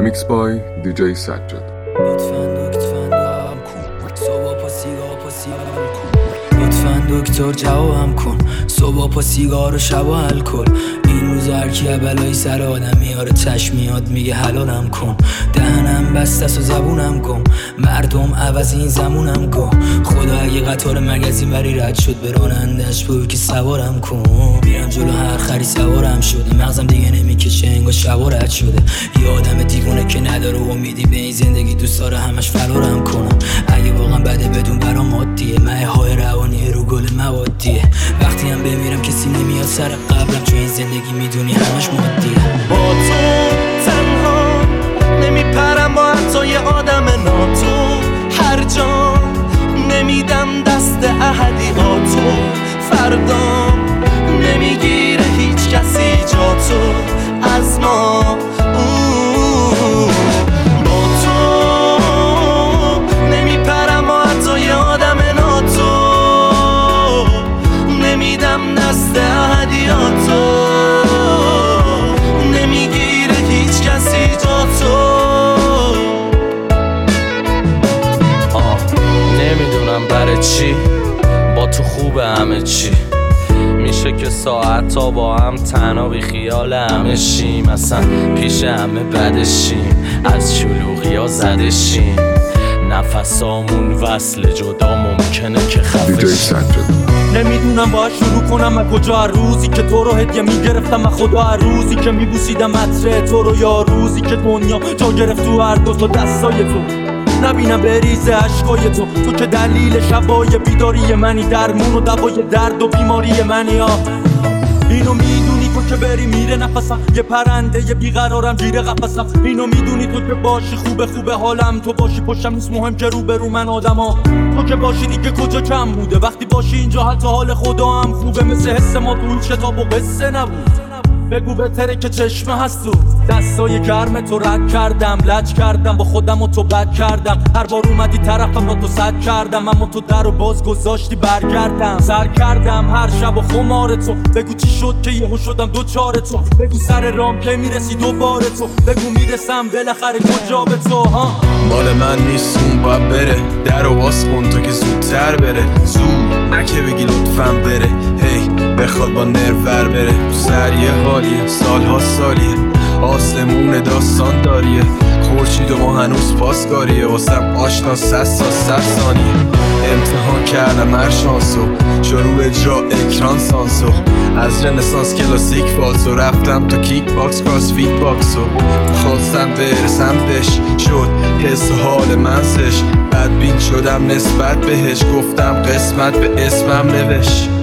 Remix by DJ سجاد. لطفاً دکتر جوابم کن، صبح پا سیگار و شب و الکل. این روز هرکی بلایی سر آدم میاره، چشم میاد میگه حلالم کن. دهنم بسته است و زبونم گم، مردم عوض این زمونم گم. خدا اگه قطار مگزین بری رد شد، به رانندش بگو که سوارم کن. میرم جلو هر خری سوارم شده، مغزم دیگه نمیکشه انگار شبا رد شده. یه آدم دیوونه که نداره امیدی به این زندگی، دوست داره همش فرارم کنم. اگه واقعا بده بدون برام عادیه، مایه‌های روانی رو گل موادیه. وقتی هم بمیرم کسی نمیاد سر قبرم، چون این زندگی میدونی همش مادیه. با تو تنها نمیپرم، با حتی یه آدم ناتو. هر جا نمیدم دست احدیاتو، فردا نمیگیره هیچ کسی جاتو از ما. با تو نمیپرم، با حتی یه آدم ناتو. نمیدم دست احدیاتو، نمیگیره هیچ کسی جاتو. نمیدونم برای چی با تو خوبه همه چی. میشه که ساعت تا با هم تنها بی خیال همه شیم، اصلا پیش همه بدشیم، از شلوغی ها زدشیم. نفسامون وصل جدا ممکنه که خفشیم. نمیدونم باید شروع کنم از کجا، هر روزی که تو رو هدیه میگرفتم از خدا، هر روزی که میبوسیدم عطر تو رو، یا روزی که دنیا جا گرفت تو هر دو تا دستای تو. نبینم بریزه عشقای تو که دلیل شبای بیداری منی، درمون و دوای درد و بیماری منی. اینو میدونی تو که بری میره نفسم، یه پرنده یه بیقرارم گیره قفسم. اینو میدونی تو که باشی خوبه حالم، تو باشی پشتم نیست مهم که رو من آدما. تو که باشی دیگه کجا کم بوده، وقتی باشی اینجا حتی حال خدا هم خوبه. مثل حس ما تو هیچ کتاب و قصه نبود، بگو بهتره که چشمه هست تو. دستای گرم تو رد کردم، لج کردم با خودم و تو بد کردم. هر بار اومدی طرفم را تو صد کردم، اما تو در و باز گذاشتی برگردم. سر کردم هر شب و خمار تو، بگو چی شد که یهو شدم دوچار تو. بگو سر رام که میرسی دوباره تو، بگو میرسم بالاخره کجا به تو. مال من نیست اون باید بره، در و باز کن تو که زودتر بره. زود نکه بگی لطفاً بره، هی بخواد با نرور بره. تو سر یه حالیه، سالها سالیه، آسمون داستان داریه. خورشید و ما هنوز پاسکاریه، واسم آشنا 100 ثانیه. امتحان کردم هر شانسو، شروع اجرا اکران سانسو. از رنسانس کلاسیک فالسو، رفتم تو کیک باکس کراس فیت باکسو. خواستم برسم بهش، شد حس حال منزش. بدبین شدم نسبت بهش، گفتم قسمت به اسمم نوشت.